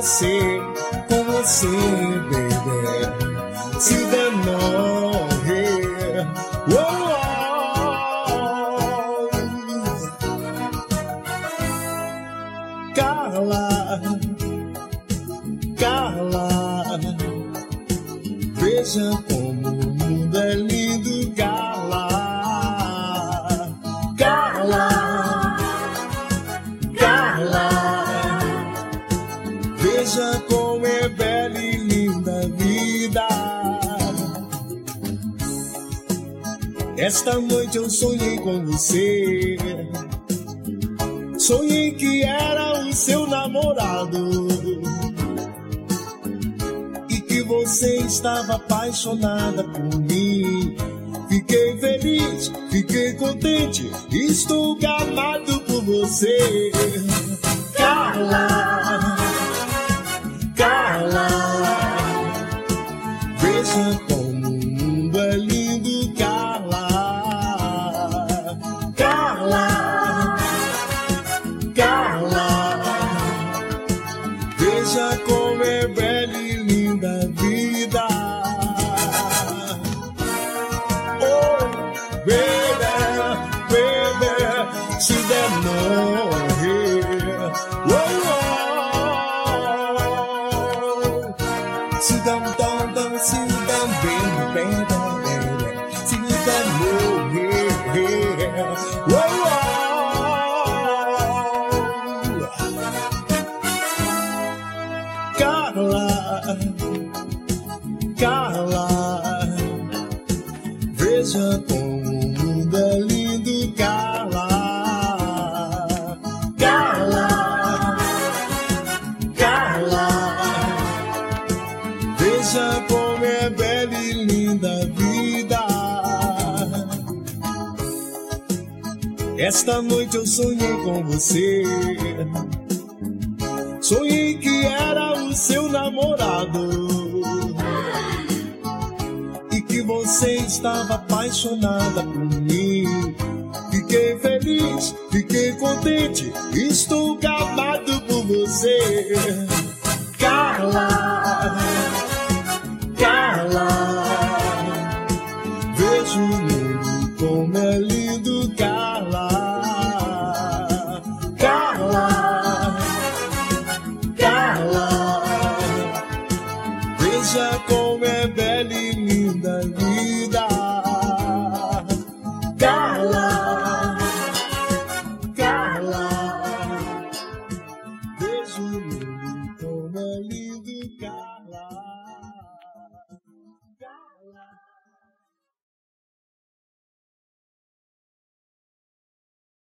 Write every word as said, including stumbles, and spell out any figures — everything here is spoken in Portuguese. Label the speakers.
Speaker 1: você, com você, baby. Se danou, yeah. Oh, oh. Carla, Carla, veja como o mundo é lindo, Carla. Carla, Carla, veja como é bela e linda a vida. Esta noite eu sonhei com você. Sonhei que era o seu namorado e que você estava apaixonada por mim. Fiquei feliz, fiquei contente, estou gamado por você. Carla, Carla, veja como o mundo é lindo, Carla. Carla, Carla, veja como é bela e linda a vida. Oh, baby, baby, se der não, yeah. Oh, oh. Se dá um dom, dom, se dá um bem, bem, bem, se dá no, yeah. Oh, oh. Carla, Carla, veja como o mundo é lindo, Carla. Carla, Carla, veja como é bela e linda a vida. Esta noite eu sonhei com você. Sonhei que era o seu namorado e que você estava apaixonada por mim. Fiquei feliz, fiquei contente, estou gamado por você. Carla, Carla, vejo o mundo como é lindo, Carla. Carla, Carla, veja como é bela e linda a vida.